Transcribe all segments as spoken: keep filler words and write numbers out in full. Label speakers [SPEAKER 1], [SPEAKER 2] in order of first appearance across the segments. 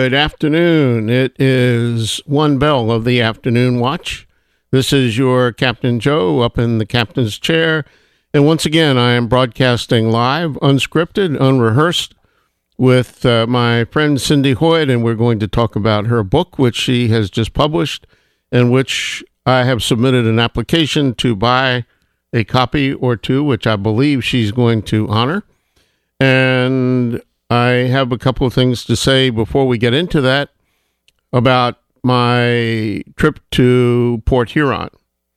[SPEAKER 1] Good afternoon. It is one bell of the afternoon watch. This is your Captain Joe up in the captain's chair. And once again, I am broadcasting live, unscripted, unrehearsed, with uh, my friend Cindy Hoyt, and we're going to talk about her book, which she has just published, and which I have submitted an application to buy a copy or two, which I believe she's going to honor. And I have a couple of things to say before we get into that about my trip to Port Huron.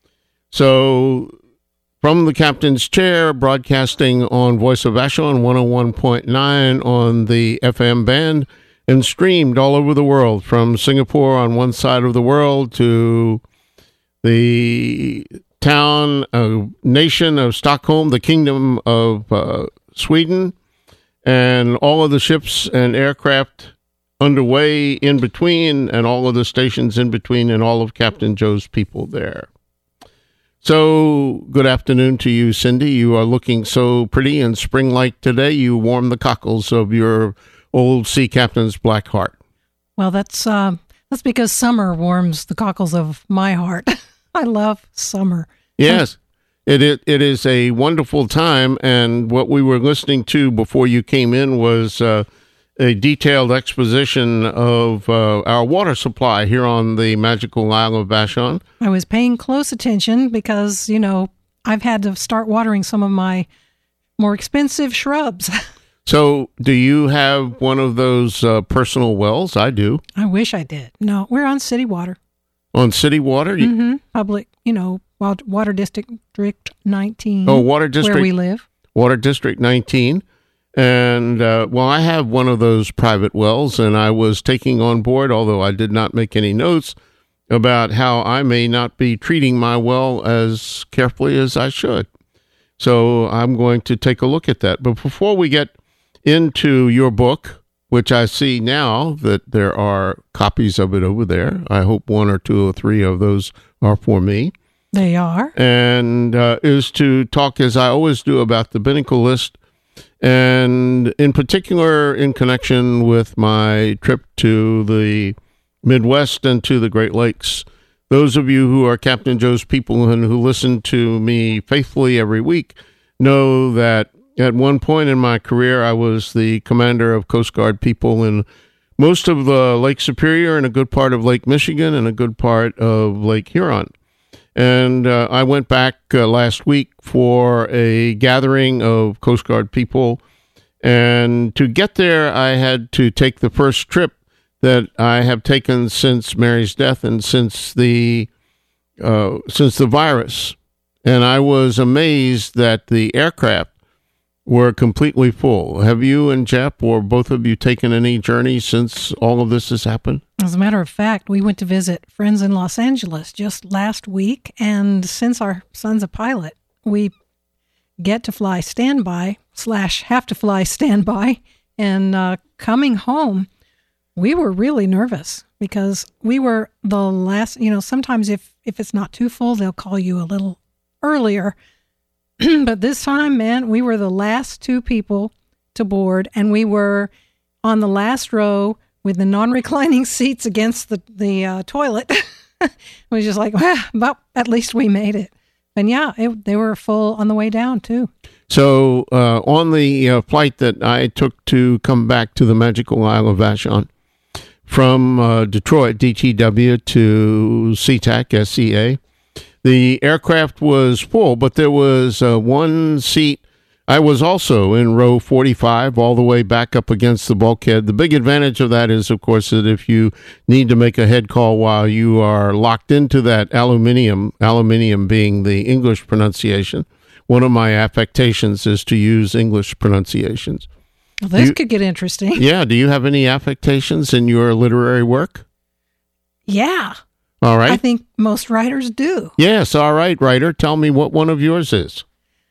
[SPEAKER 1] So, from the captain's chair, broadcasting on Voice of Vashon one oh one point nine on the F M band, and streamed all over the world, from Singapore on one side of the world to the town, uh, nation of Stockholm, the kingdom of uh, Sweden, and all of the ships and aircraft underway in between, and all of the stations in between, and all of Captain Joe's people there. So, good afternoon to you, Cindy. You are looking so pretty and spring-like today. You warm the cockles of your old sea captain's black heart.
[SPEAKER 2] Well, that's uh, that's because summer warms the cockles of my heart. I love summer.
[SPEAKER 1] Yes. It, it it is a wonderful time, and what we were listening to before you came in was uh, a detailed exposition of uh, our water supply here on the magical Isle of Vashon.
[SPEAKER 2] I was paying close attention because, you know, I've had to start watering some of my more expensive shrubs.
[SPEAKER 1] So, do you have one of those uh, personal wells? I do.
[SPEAKER 2] I wish I did. No, we're on city water.
[SPEAKER 1] On city water?
[SPEAKER 2] Mm-hmm. Public, you know, Water District nineteen.
[SPEAKER 1] Oh, Water District.
[SPEAKER 2] Where we live.
[SPEAKER 1] Water District nineteen. And, uh, well, I have one of those private wells, and I was taking on board, although I did not make any notes, about how I may not be treating my well as carefully as I should. So I'm going to take a look at that. But before we get into your book, which I see now that there are copies of it over there, I hope one or two or three of those are for me.
[SPEAKER 2] They are.
[SPEAKER 1] And uh, is to talk, as I always do, about the Binnacle List, and in particular in connection with my trip to the Midwest and to the Great Lakes. Those of you who are Captain Joe's people and who listen to me faithfully every week know that at one point in my career, I was the commander of Coast Guard people in most of the Lake Superior and a good part of Lake Michigan and a good part of Lake Huron. And uh, I went back uh, last week for a gathering of Coast Guard people. And to get there, I had to take the first trip that I have taken since Mary's death and since the uh, since the virus. And I was amazed that the aircraft were completely full. Have you and Jeff, or both of you, taken any journeys since all of this has happened?
[SPEAKER 2] As a matter of fact, we went to visit friends in Los Angeles just last week, and since our son's a pilot, we get to fly standby slash have to fly standby, and uh, coming home, we were really nervous because we were the last, you know, sometimes if, if it's not too full, they'll call you a little earlier. But this time, man, we were the last two people to board, and we were on the last row with the non-reclining seats against the, the uh, toilet. It was just like, well, well, at least we made it. And yeah, it, they were full on the way down, too.
[SPEAKER 1] So uh, on the uh, flight that I took to come back to the magical Isle of Vashon from uh, Detroit, D T W, to SeaTac, S C A, the aircraft was full, but there was uh, one seat. I was also in row forty-five, all the way back up against the bulkhead. The big advantage of that is, of course, that if you need to make a head call while you are locked into that aluminium, aluminium being the English pronunciation, one of my affectations is to use English pronunciations.
[SPEAKER 2] Well, this
[SPEAKER 1] you,
[SPEAKER 2] could get interesting.
[SPEAKER 1] Yeah. Do you have any affectations in your literary work?
[SPEAKER 2] Yeah.
[SPEAKER 1] All right.
[SPEAKER 2] I think most writers do.
[SPEAKER 1] Yes. All right, writer. Tell me what one of yours is.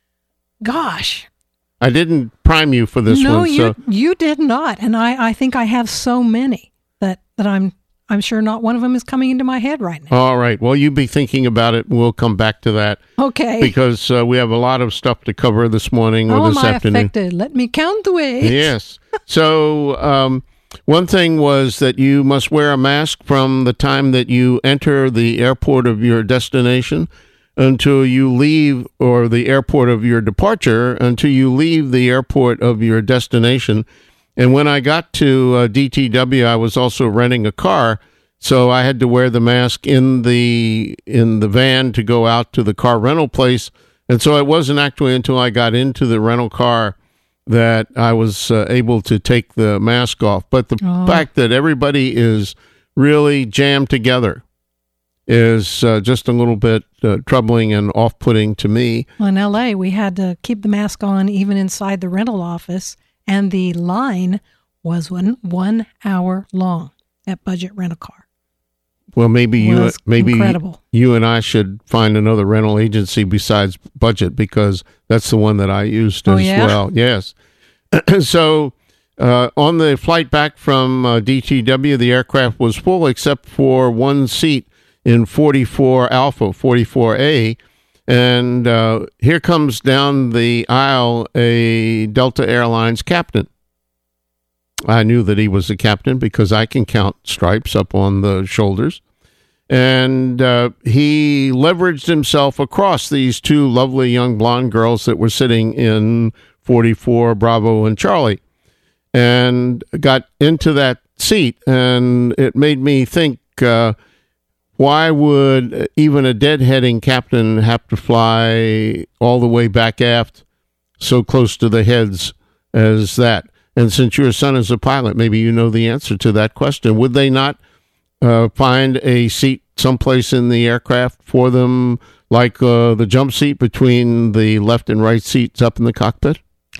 [SPEAKER 2] Gosh.
[SPEAKER 1] I didn't prime you for this
[SPEAKER 2] no,
[SPEAKER 1] one.
[SPEAKER 2] No,
[SPEAKER 1] so.
[SPEAKER 2] you you did not. And I, I think I have so many that, that I'm I'm sure not one of them is coming into my head right now.
[SPEAKER 1] All right. Well, you be thinking about it, and we'll come back to that.
[SPEAKER 2] Okay.
[SPEAKER 1] Because uh, we have a lot of stuff to cover this morning
[SPEAKER 2] How
[SPEAKER 1] or this
[SPEAKER 2] am I
[SPEAKER 1] afternoon.
[SPEAKER 2] affected? Let me count the ways.
[SPEAKER 1] Yes. So um, One thing was that you must wear a mask from the time that you enter the airport of your destination until you leave, or the airport of your departure, until you leave the airport of your destination. And when I got to uh, D T W, I was also renting a car, so I had to wear the mask in the in the van to go out to the car rental place. And so it wasn't actually until I got into the rental car that I was uh, able to take the mask off. But the oh. fact that everybody is really jammed together is uh, just a little bit uh, troubling and off-putting to me.
[SPEAKER 2] Well, in L A, we had to keep the mask on even inside the rental office, and the line was one, one hour long at Budget Rent-A-Car.
[SPEAKER 1] Well, maybe you maybe
[SPEAKER 2] incredible.
[SPEAKER 1] you and I should find another rental agency besides Budget, because that's the one that I used
[SPEAKER 2] oh,
[SPEAKER 1] as
[SPEAKER 2] yeah?
[SPEAKER 1] well. Yes. So uh, on the flight back from uh, D T W, the aircraft was full except for one seat in forty-four Alpha, forty-four A. And uh, here comes down the aisle a Delta Airlines captain. I knew that he was a captain because I can count stripes up on the shoulders. And uh, he leveraged himself across these two lovely young blonde girls that were sitting in forty-four Bravo and Charlie, and got into that seat. And it made me think, uh, why would even a deadheading captain have to fly all the way back aft so close to the heads as that? And since your son is a pilot, maybe you know the answer to that question. Would they not uh, find a seat someplace in the aircraft for them, like uh, the jump seat between the left and right seats up in the cockpit?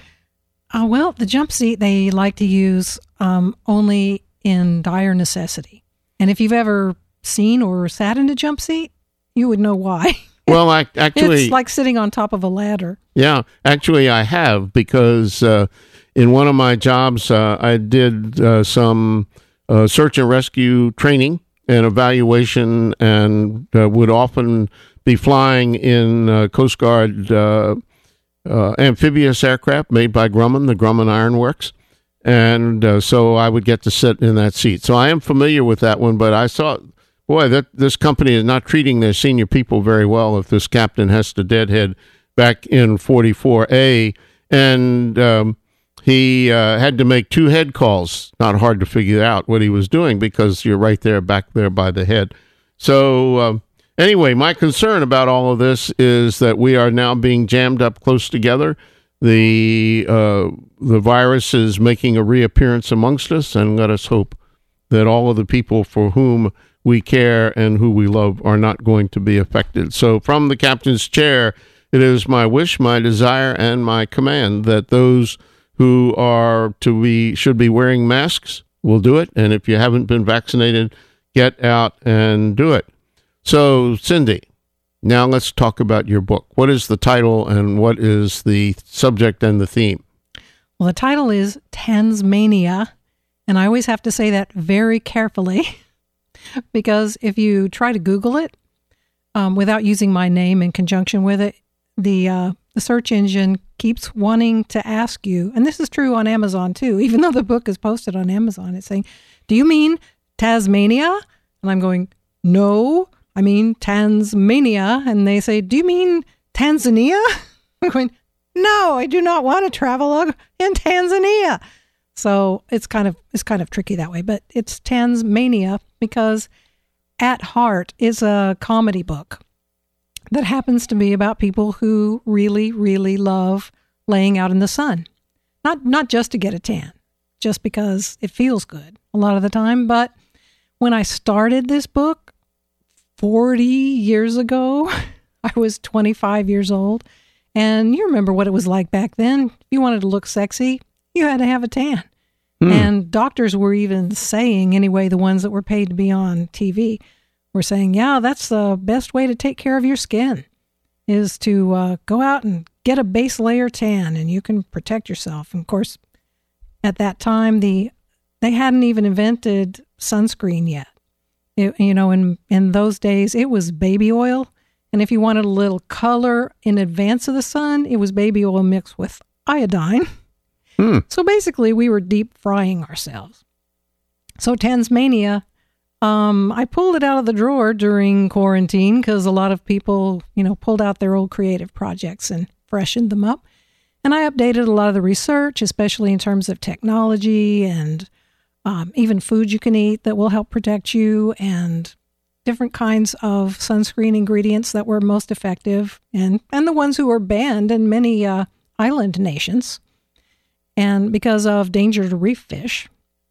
[SPEAKER 2] Uh, well, the jump seat they like to use um, only in dire necessity. And if you've ever seen or sat in a jump seat, you would know why.
[SPEAKER 1] Well, I actually...
[SPEAKER 2] It's like sitting on top of a ladder.
[SPEAKER 1] Yeah, actually I have, because uh, in one of my jobs, uh, I did uh, some uh, search and rescue training and evaluation, and uh, would often be flying in uh, Coast Guard uh, uh, amphibious aircraft made by Grumman, the Grumman Iron Works. And uh, so I would get to sit in that seat. So I am familiar with that one, but I thought, boy, that this company is not treating their senior people very well if this captain has to deadhead back in forty-four A. And um, he uh, had to make two head calls. Not hard to figure out what he was doing, because you're right there, back there by the head. So uh, anyway, my concern about all of this is that we are now being jammed up close together. The uh, the virus is making a reappearance amongst us, and let us hope that all of the people for whom we care and who we love are not going to be affected. So from the captain's chair, it is my wish, my desire, and my command that those who are to be should be wearing masks will do it. And if you haven't been vaccinated, get out and do it. So, Cindy, now let's talk about your book. What is the title, and what is the subject and the theme?
[SPEAKER 2] Well, the title is Tansmania, and I always have to say that very carefully, because if you try to Google it um, without using my name in conjunction with it, the uh, the search engine keeps wanting to ask you, and this is true on Amazon too, even though the book is posted on Amazon, it's saying, do you mean Tasmania? And I'm going, no, I mean Tansmania. And they say, do you mean Tanzania? I'm going, no, I do not want to travel in Tanzania. So it's kind of it's kind of tricky that way, but it's Tansmania because At Heart is a comedy book that happens to be about people who really, really love laying out in the sun. Not not just to get a tan, just because it feels good a lot of the time. But when I started this book forty years ago, I was twenty-five years old. And you remember what it was like back then. If you wanted to look sexy, you had to have a tan. Hmm. And doctors were even saying, anyway, the ones that were paid to be on T V were saying, yeah, that's the best way to take care of your skin, is to uh, go out and get a base layer tan, and you can protect yourself. And of course, at that time, the they hadn't even invented sunscreen yet. It, you know, in, in those days, it was baby oil. And if you wanted a little color in advance of the sun, it was baby oil mixed with iodine. Hmm. So basically, we were deep frying ourselves. So Tanzmania, um, I pulled it out of the drawer during quarantine because a lot of people, you know, pulled out their old creative projects and freshened them up. And I updated a lot of the research, especially in terms of technology and um, even food you can eat that will help protect you, and different kinds of sunscreen ingredients that were most effective, and, and the ones who were banned in many uh, island nations, and because of danger to reef fish.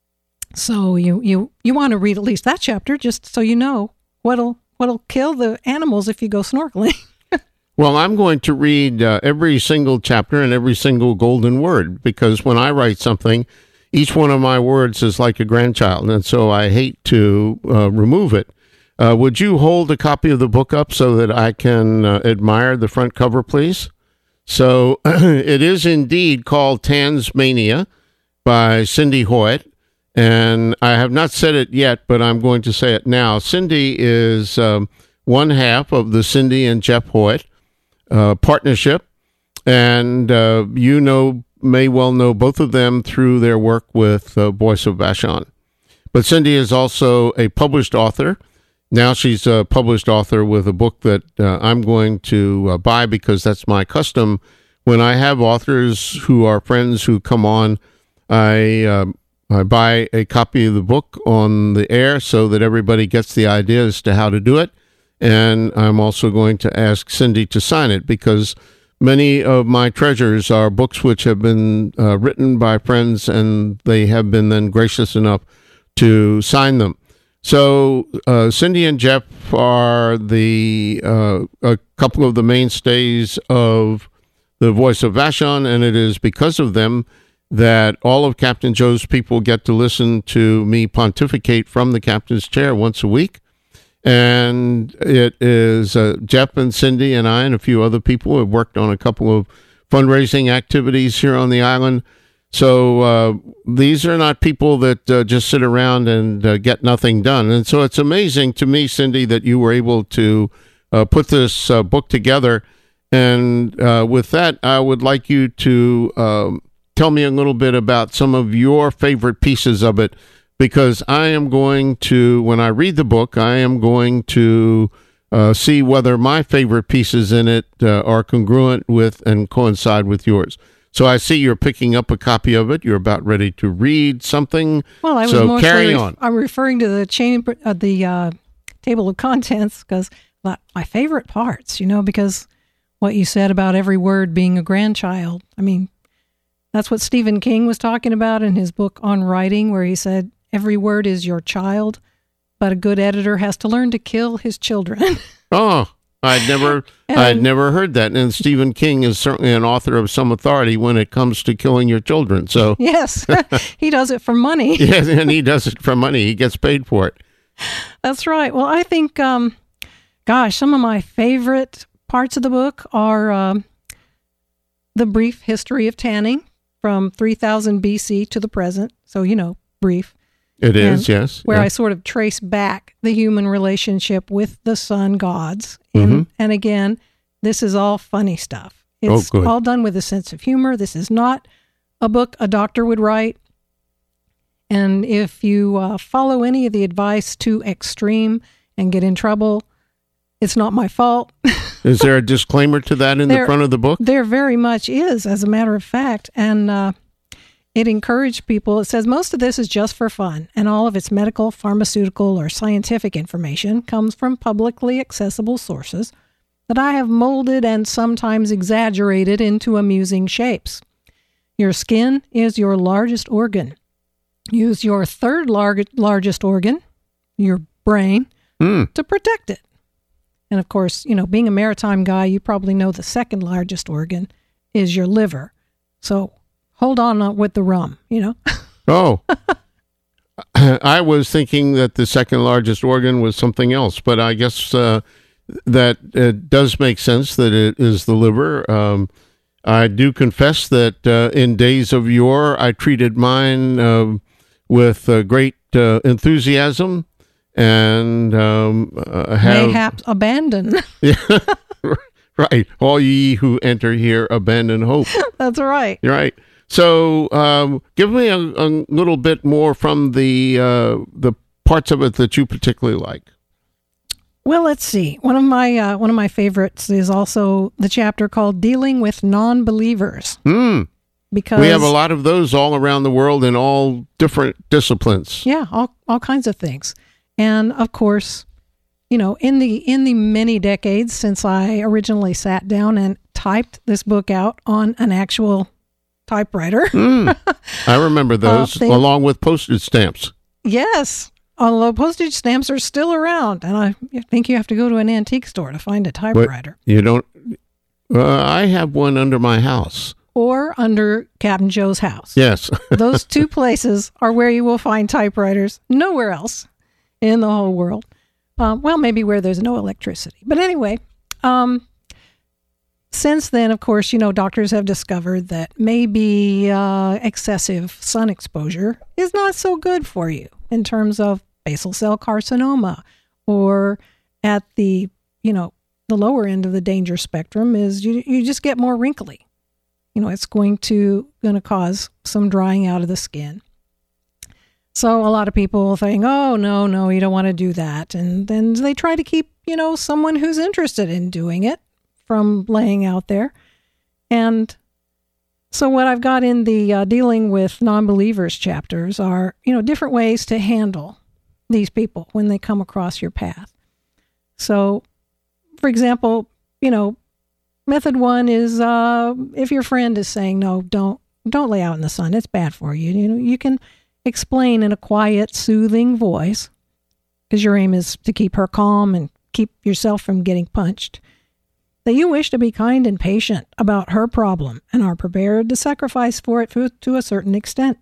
[SPEAKER 2] So you, you, you want to read at least that chapter just so you know what'll what'll kill the animals if you go snorkeling.
[SPEAKER 1] Well, I'm going to read uh, every single chapter and every single golden word, because when I write something, each one of my words is like a grandchild, and so I hate to uh, remove it. Uh, would you hold a copy of the book up so that I can uh, admire the front cover, please? So it is indeed called Tanzmania by Cindy Hoyt, and I have not said it yet, but I'm going to say it now. Cindy is um, one half of the Cindy and Jeff Hoyt uh, partnership, and uh, you know, may well know both of them through their work with uh, Voice of Vashon. But Cindy is also a published author. Now she's a published author with a book that uh, I'm going to uh, buy, because that's my custom. When I have authors who are friends who come on, I uh, I buy a copy of the book on the air so that everybody gets the idea as to how to do it. And I'm also going to ask Cindy to sign it, because many of my treasures are books which have been uh, written by friends, and they have been then gracious enough to sign them. So uh, Cindy and Jeff are the uh, a couple of the mainstays of the Voice of Vashon, and it is because of them that all of Captain Joe's people get to listen to me pontificate from the captain's chair once a week. And it is uh, Jeff and Cindy and I and a few other people who have worked on a couple of fundraising activities here on the island. So uh, these are not people that uh, just sit around and uh, get nothing done. And so it's amazing to me, Cindy, that you were able to uh, put this uh, book together. And uh, with that, I would like you to um, tell me a little bit about some of your favorite pieces of it, because I am going to, when I read the book, I am going to uh, see whether my favorite pieces in it uh, are congruent with and coincide with yours. So I see you're picking up a copy of it. You're about ready to read something.
[SPEAKER 2] Well, I was
[SPEAKER 1] so
[SPEAKER 2] mostly
[SPEAKER 1] carry
[SPEAKER 2] ref-
[SPEAKER 1] on.
[SPEAKER 2] I'm referring to the chamber, uh, the uh, table of contents, because my favorite parts, you know, because what you said about every word being a grandchild. I mean, that's what Stephen King was talking about in his book on writing, where he said, every word is your child, but a good editor has to learn to kill his children.
[SPEAKER 1] Oh, I'd never,
[SPEAKER 2] and,
[SPEAKER 1] I'd never heard that. And Stephen King is certainly an author of some authority when it comes to killing your children. So
[SPEAKER 2] yes, he does it for money.
[SPEAKER 1] Yes, and he does it for money. He gets paid for it.
[SPEAKER 2] That's right. Well, I think, um, gosh, some of my favorite parts of the book are um, the brief history of tanning from three thousand B C to the present. So, you know, brief.
[SPEAKER 1] It is, and yes.
[SPEAKER 2] Where
[SPEAKER 1] yeah.
[SPEAKER 2] I sort of trace back the human relationship with the sun gods. And,
[SPEAKER 1] mm-hmm.
[SPEAKER 2] and again, this is all funny stuff. It's
[SPEAKER 1] oh,
[SPEAKER 2] all done with a sense of humor. This is not a book a doctor would write. And if you uh, follow any of the advice too extreme and get in trouble, it's not my fault.
[SPEAKER 1] Is there a disclaimer to that in
[SPEAKER 2] there,
[SPEAKER 1] the front of the book?
[SPEAKER 2] There very much is, as a matter of fact. And uh, it encouraged people. It says most of this is just for fun, and all of its medical, pharmaceutical, or scientific information comes from publicly accessible sources that I have molded and sometimes exaggerated into amusing shapes. Your skin is your largest organ. Use your third lar- largest organ, your brain,
[SPEAKER 1] mm.
[SPEAKER 2] to protect it. And of course, you know, being a maritime guy, you probably know the second largest organ is your liver. So hold on with the rum, you know?
[SPEAKER 1] Oh, I was thinking that the second largest organ was something else, but I guess uh, that it does make sense that it is the liver. Um, I do confess that uh, in days of yore, I treated mine uh, with uh, great uh, enthusiasm and um, uh, have...
[SPEAKER 2] Mayhaps abandon.
[SPEAKER 1] Yeah, right. All ye who enter here abandon hope.
[SPEAKER 2] That's right.
[SPEAKER 1] You're right. So, um, give me a, a little bit more from the uh, the parts of it that you particularly like.
[SPEAKER 2] Well, let's see. One of my uh, one of my favorites is also the chapter called "Dealing with Non-Believers."
[SPEAKER 1] Mm.
[SPEAKER 2] Because
[SPEAKER 1] we have a lot of those all around the world in all different disciplines.
[SPEAKER 2] Yeah, all all kinds of things, and of course, you know, in the in the many decades since I originally sat down and typed this book out on an actual typewriter.
[SPEAKER 1] mm. I remember those, uh, they, along with postage stamps.
[SPEAKER 2] Yes, although postage stamps are still around, and I think you have to go to an antique store to find a typewriter.
[SPEAKER 1] But you don't? Uh, I have one under my house.
[SPEAKER 2] Or under Captain Joe's house.
[SPEAKER 1] Yes.
[SPEAKER 2] Those two places are where you will find typewriters. Nowhere else in the whole world. Um, well, maybe where there's no electricity. But anyway, um, since then, of course, you know, doctors have discovered that maybe uh, excessive sun exposure is not so good for you in terms of basal cell carcinoma, or at the, you know, the lower end of the danger spectrum is you, you just get more wrinkly. You know, it's going to going to cause some drying out of the skin. So a lot of people think, oh, no, no, you don't want to do that. And then they try to keep, you know, someone who's interested in doing it from laying out there. And so what I've got in the uh, dealing with non-believers chapters are, you know, different ways to handle these people when they come across your path. So, for example, you know, method one is uh, if your friend is saying, no, don't don't lay out in the sun. It's bad for you. You know, you can explain in a quiet, soothing voice, because your aim is to keep her calm and keep yourself from getting punched, that you wish to be kind and patient about her problem and are prepared to sacrifice for it to a certain extent.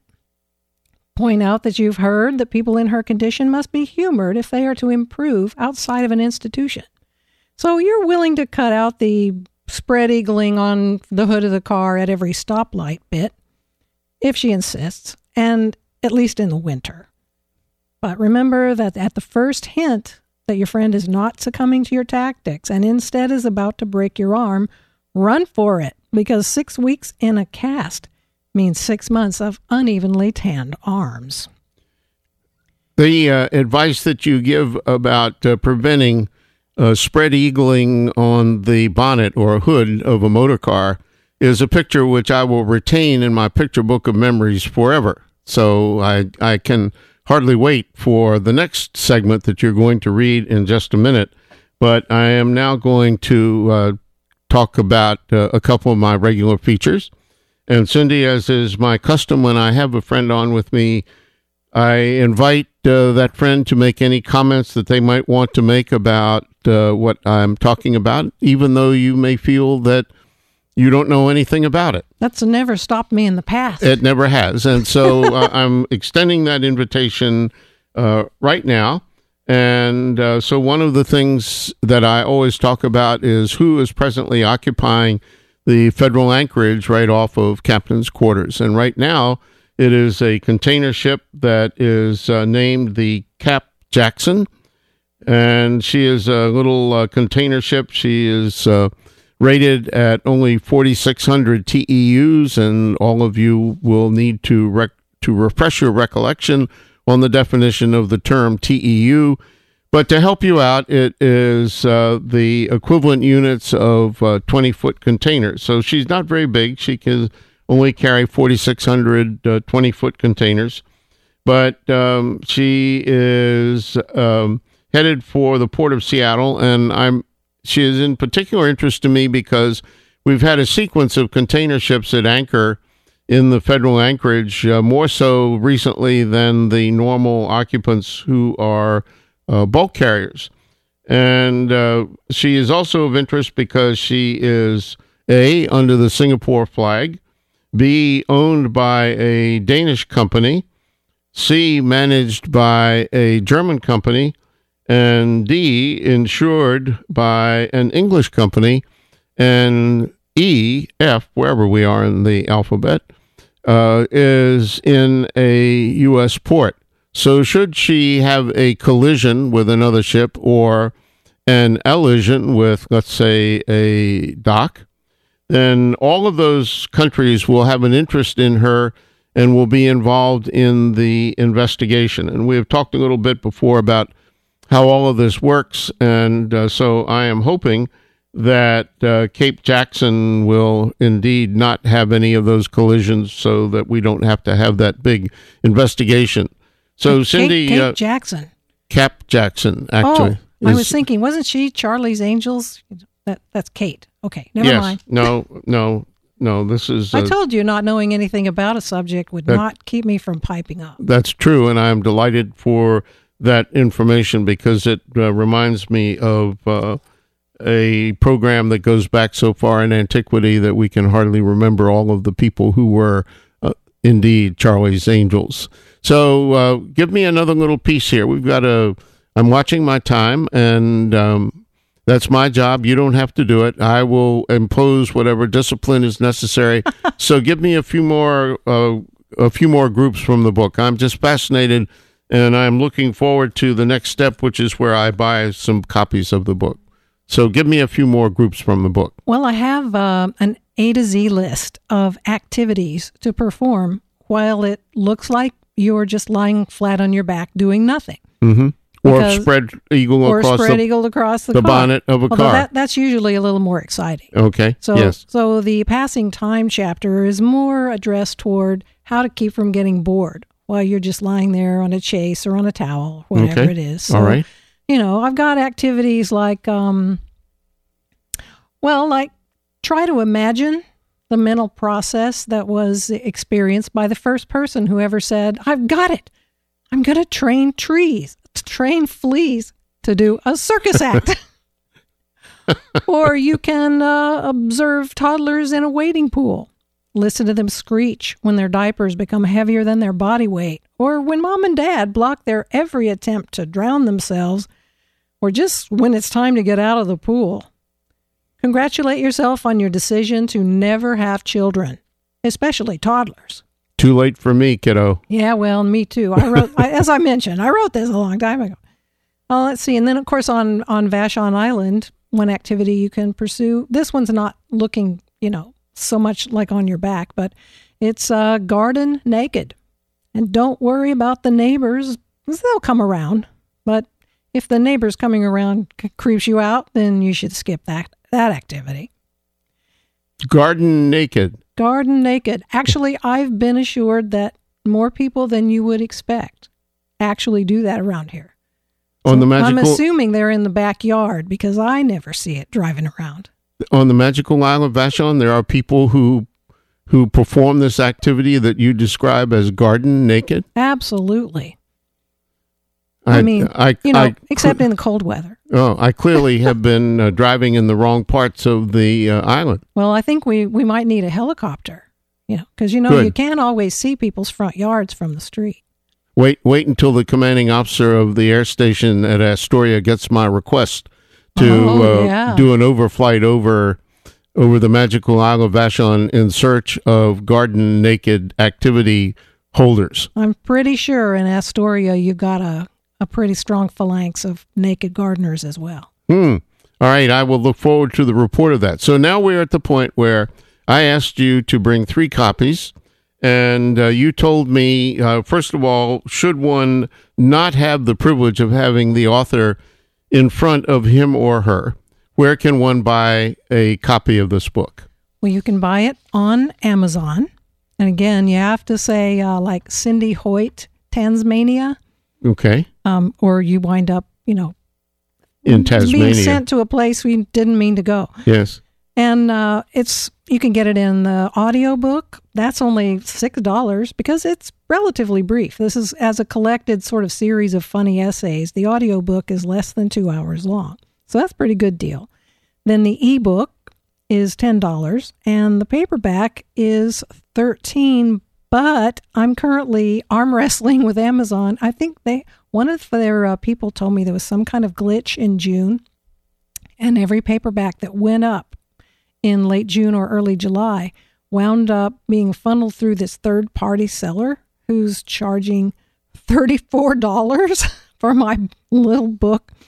[SPEAKER 2] Point out that you've heard that people in her condition must be humored if they are to improve outside of an institution. So you're willing to cut out the spread eagling on the hood of the car at every stoplight bit, if she insists, and at least in the winter. But remember that at the first hint that your friend is not succumbing to your tactics and instead is about to break your arm, run for it, because six weeks in a cast means six months of unevenly tanned arms.
[SPEAKER 1] The uh, advice that you give about uh, preventing Uh, spread eagling on the bonnet or hood of a motor car is a picture which I will retain in my picture book of memories forever. So I, I can hardly wait for the next segment that you're going to read in just a minute. But I am now going to uh, talk about uh, a couple of my regular features. And Cindy, as is my custom when I have a friend on with me, I invite uh, that friend to make any comments that they might want to make about uh, what I'm talking about, even though you may feel that you don't know anything about it.
[SPEAKER 2] That's never stopped me in the past.
[SPEAKER 1] It never has. And so uh, I'm extending that invitation uh, right now. And uh, so one of the things that I always talk about is who is presently occupying the federal anchorage right off of Captain's Quarters. And right now, it is a container ship that is uh, named the Cap Jackson, and she is a little uh, container ship. She is uh, rated at only forty-six hundred T E Us, and all of you will need to rec- to refresh your recollection on the definition of the term T E U. But to help you out, it is uh, the equivalent units of uh, twenty-foot containers. So she's not very big. She can only carry forty-six hundred uh, twenty-foot containers. But um, she is um, headed for the port of Seattle, and I'm she is in particular interest to me because we've had a sequence of container ships at anchor in the federal anchorage, uh, more so recently than the normal occupants who are uh, bulk carriers. And uh, she is also of interest because she is, A, under the Singapore flag, B, owned by a Danish company, C, managed by a German company, and D, insured by an English company, and E, F, wherever we are in the alphabet, uh, is in a U S port. So should she have a collision with another ship or an elision with, let's say, a dock, then all of those countries will have an interest in her and will be involved in the investigation. And we have talked a little bit before about how all of this works, and uh, so I am hoping that uh, Cape Jackson will indeed not have any of those collisions so that we don't have to have that big investigation. So, Cindy...
[SPEAKER 2] Kate, Kate
[SPEAKER 1] uh,
[SPEAKER 2] Jackson.
[SPEAKER 1] Cap Jackson, actually.
[SPEAKER 2] Oh, I
[SPEAKER 1] is,
[SPEAKER 2] was thinking, wasn't she Charlie's Angels? That That's Kate. Okay, never
[SPEAKER 1] yes,
[SPEAKER 2] mind.
[SPEAKER 1] no, no, no, this is... Uh,
[SPEAKER 2] I told you not knowing anything about a subject would
[SPEAKER 1] that,
[SPEAKER 2] not keep me from piping up.
[SPEAKER 1] That's true, and I'm delighted for that information because it uh, reminds me of uh, a program that goes back so far in antiquity that we can hardly remember all of the people who were uh, indeed Charlie's Angels. So uh, give me another little piece here. We've got a... I'm watching my time, and um, that's my job. You don't have to do it. I will impose whatever discipline is necessary. So give me a few more uh, a few more groups from the book. I'm just fascinated, and I'm looking forward to the next step, which is where I buy some copies of the book. So give me a few more groups from the book.
[SPEAKER 2] Well, I have uh, an A to Z list of activities to perform while it looks like you're just lying flat on your back doing nothing.
[SPEAKER 1] Mm-hmm. Or
[SPEAKER 2] Because,
[SPEAKER 1] spread eagle
[SPEAKER 2] or
[SPEAKER 1] across
[SPEAKER 2] spread
[SPEAKER 1] the,
[SPEAKER 2] eagle across the,
[SPEAKER 1] the
[SPEAKER 2] car.
[SPEAKER 1] bonnet of a
[SPEAKER 2] Although
[SPEAKER 1] car.
[SPEAKER 2] That, that's usually a little more exciting.
[SPEAKER 1] Okay.
[SPEAKER 2] So,
[SPEAKER 1] yes.
[SPEAKER 2] so the passing time chapter is more addressed toward how to keep from getting bored while you're just lying there on a chase or on a towel, whatever
[SPEAKER 1] Okay.
[SPEAKER 2] it is. So,
[SPEAKER 1] All right.
[SPEAKER 2] you know, I've got activities like, um, well, like try to imagine the mental process that was experienced by the first person who ever said, I've got it. I'm going to train trees, to train fleas to do a circus act. Or you can uh, observe toddlers in a wading pool. Listen to them screech when their diapers become heavier than their body weight, or when mom and dad block their every attempt to drown themselves, or just when it's time to get out of the pool. Congratulate yourself on your decision to never have children, especially toddlers.
[SPEAKER 1] Too late for me, kiddo.
[SPEAKER 2] Yeah, well, me too. I wrote, I, as I mentioned, I wrote this a long time ago. Well, let's see. And then, of course, on, on Vashon Island, one activity you can pursue, this one's not looking, you know, so much like on your back, but it's uh, garden naked. And don't worry about the neighbors, because they'll come around. But if the neighbors coming around c- creeps you out, then you should skip that, that activity.
[SPEAKER 1] Garden naked.
[SPEAKER 2] Garden naked. Actually, I've been assured that more people than you would expect actually do that around here.
[SPEAKER 1] On
[SPEAKER 2] So
[SPEAKER 1] the magical
[SPEAKER 2] I'm assuming they're in the backyard because I never see it driving around.
[SPEAKER 1] on the magical isle of Vashon, there are people who who perform this activity that you describe as garden naked.
[SPEAKER 2] Absolutely. I, mean,
[SPEAKER 1] I,
[SPEAKER 2] you know,
[SPEAKER 1] I,
[SPEAKER 2] except in the cold weather.
[SPEAKER 1] Oh, I clearly have been uh, driving in the wrong parts of the uh, island.
[SPEAKER 2] Well, I think we, we might need a helicopter, you know, because, you know,
[SPEAKER 1] Good.
[SPEAKER 2] you can't always see people's front yards from the street.
[SPEAKER 1] Wait, wait until the commanding officer of the air station at Astoria gets my request to
[SPEAKER 2] Oh,
[SPEAKER 1] uh,
[SPEAKER 2] yeah.
[SPEAKER 1] do an overflight over over the magical Isle of Vashon in search of garden naked activity holders.
[SPEAKER 2] I'm pretty sure in Astoria you've got a, a pretty strong phalanx of naked gardeners as well.
[SPEAKER 1] Hmm. All right, I will look forward to the report of that. So now we're at the point where I asked you to bring three copies, and uh, you told me, uh, first of all, should one not have the privilege of having the author in front of him or her, where can one buy a copy of this book?
[SPEAKER 2] Well, you can buy it on Amazon. And again, you have to say uh, like Cindy Hoyt, Tasmania,
[SPEAKER 1] Okay.
[SPEAKER 2] um, or you wind up, you know,
[SPEAKER 1] In
[SPEAKER 2] being
[SPEAKER 1] Tasmania.
[SPEAKER 2] sent to a place we didn't mean to go.
[SPEAKER 1] Yes.
[SPEAKER 2] And uh, it's you can get it in the audiobook. That's only six dollars because it's relatively brief. This is as a collected sort of series of funny essays. The audiobook is less than two hours long. So that's a pretty good deal. Then the ebook is ten dollars and the paperback is thirteen dollars. But I'm currently arm wrestling with Amazon. I think they one of their uh, people told me there was some kind of glitch in June, and every paperback that went up in late June or early July wound up being funneled through this third-party seller who's charging thirty-four dollars for my little book.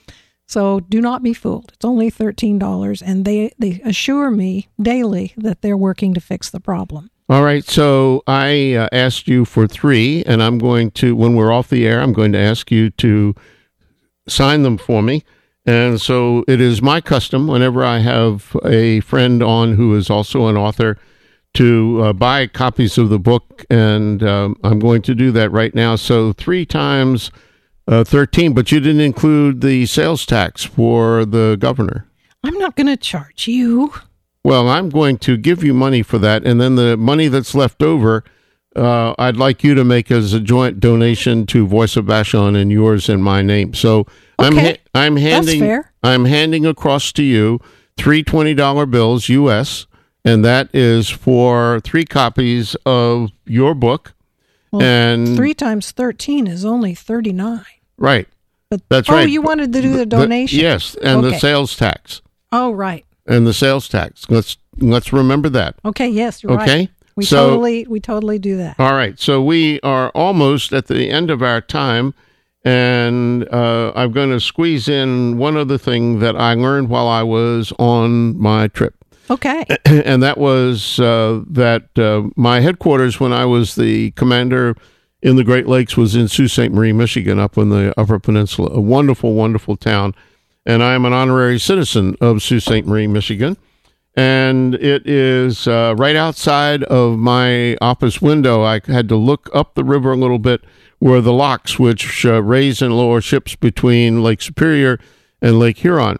[SPEAKER 2] So do not be fooled. It's only thirteen dollars, and they, they assure me daily that they're working to fix the problem.
[SPEAKER 1] All right, so I uh, asked you for three, and I'm going to, when we're off the air, I'm going to ask you to sign them for me. And so it is my custom, whenever I have a friend on who is also an author, to uh, buy copies of the book, and um, I'm going to do that right now. So three times uh, thirteen, but you didn't include the sales tax for the governor.
[SPEAKER 2] I'm not going to charge you.
[SPEAKER 1] Well, I'm going to give you money for that, and then the money that's left over, uh, I'd like you to make as a joint donation to Voice of Vashon in yours and my name. So I'm
[SPEAKER 2] Okay.
[SPEAKER 1] ha- I'm handing
[SPEAKER 2] That's fair.
[SPEAKER 1] I'm handing across to you three twenty dollar bills U S, and that is for three copies of your book.
[SPEAKER 2] Well,
[SPEAKER 1] and
[SPEAKER 2] Three times thirteen is only thirty-nine.
[SPEAKER 1] right,
[SPEAKER 2] But,
[SPEAKER 1] that's
[SPEAKER 2] oh,
[SPEAKER 1] right.
[SPEAKER 2] you wanted to do the donation?
[SPEAKER 1] yes, and the
[SPEAKER 2] Okay.
[SPEAKER 1] sales tax
[SPEAKER 2] Oh, right.
[SPEAKER 1] and the sales tax. Let's let's remember that.
[SPEAKER 2] Okay, yes, you're
[SPEAKER 1] Okay.
[SPEAKER 2] right. We
[SPEAKER 1] So-
[SPEAKER 2] totally we totally do that.
[SPEAKER 1] All right, so we are almost at the end of our time, and uh, I'm going to squeeze in one other thing that I learned while I was on my trip,
[SPEAKER 2] Okay.
[SPEAKER 1] and that was uh, that uh, my headquarters when I was the commander in the Great Lakes was in Sault Ste. Marie, Michigan, up in the Upper Peninsula, a wonderful, wonderful town, and I am an honorary citizen of Sault Ste. Marie, Michigan. And it is uh, right outside of my office window. I had to look up the river a little bit where the locks, which uh, raise and lower ships between Lake Superior and Lake Huron.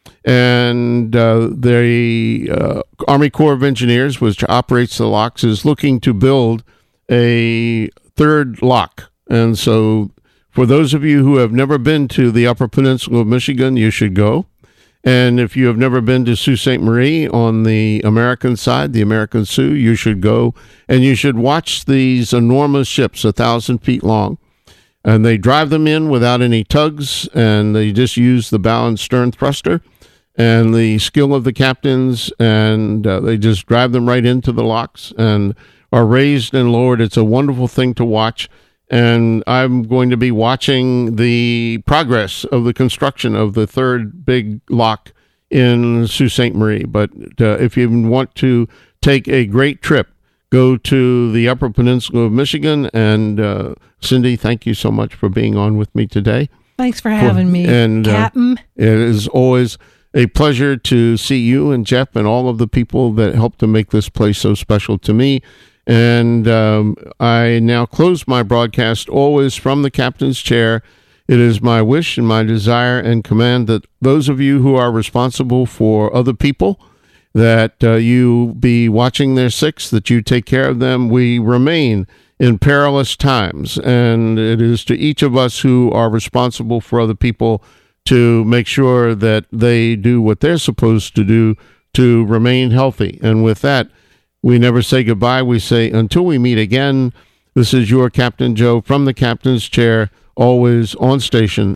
[SPEAKER 1] And uh, the uh, Army Corps of Engineers, which operates the locks, is looking to build a third lock. And so for those of you who have never been to the Upper Peninsula of Michigan, you should go. And if you have never been to Sault Ste. Marie on the American side, the American Sioux, you should go, and you should watch these enormous ships, a thousand feet long. And they drive them in without any tugs, and they just use the bow and stern thruster and the skill of the captains, and uh, they just drive them right into the locks and are raised and lowered. It's a wonderful thing to watch. And I'm going to be watching the progress of the construction of the third big lock in Sault Ste. Marie. But uh, if you want to take a great trip, go to the Upper Peninsula of Michigan. And uh, Cindy, thank you so much for being on with me today.
[SPEAKER 2] Thanks for having me,
[SPEAKER 1] and, uh,
[SPEAKER 2] Captain.
[SPEAKER 1] It is always a pleasure to see you and Jeff and all of the people that helped to make this place so special to me. And um, I now close my broadcast always from the captain's chair. It is my wish and my desire and command that those of you who are responsible for other people, that uh, you be watching their six, that you take care of them. We remain in perilous times, and it is to each of us who are responsible for other people to make sure that they do what they're supposed to do to remain healthy. And with that, we never say goodbye. We say until we meet again. This is your Captain Joe from the captain's chair, always on station